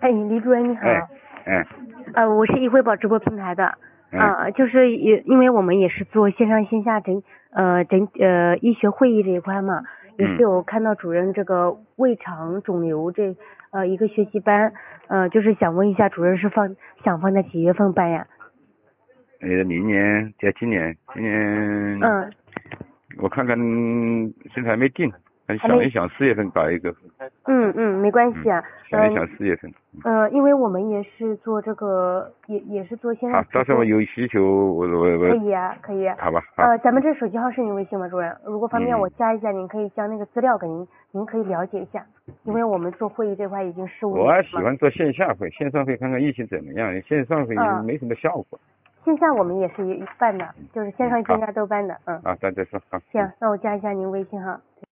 哎，李主任你好。我是易汇宝直播平台的。就是因为我们也是做线上线下医学会议这一块嘛，也是有看到主任这个胃肠肿瘤一个学习班，就是想问一下主任是想放在几月份办呀？ 明年加今年我看看现在还没定，想一想4月份搞一个。 没关系啊。 想一想4月份。 因为我们也是做这个，也是做线上。 好，到时候有需求我可以啊，可以。 好吧。 咱们这手机号是您微信吗，主任？如果方便我加一下，您可以将那个资料给您可以了解一下。因为我们做会议这块已经15年了。 我喜欢做线下会，线上会看看疫情怎么样，线上会没什么效果。 线下我们也是办的，就是线上线下都办的。 再说。好。 行，那我加一下您微信哈。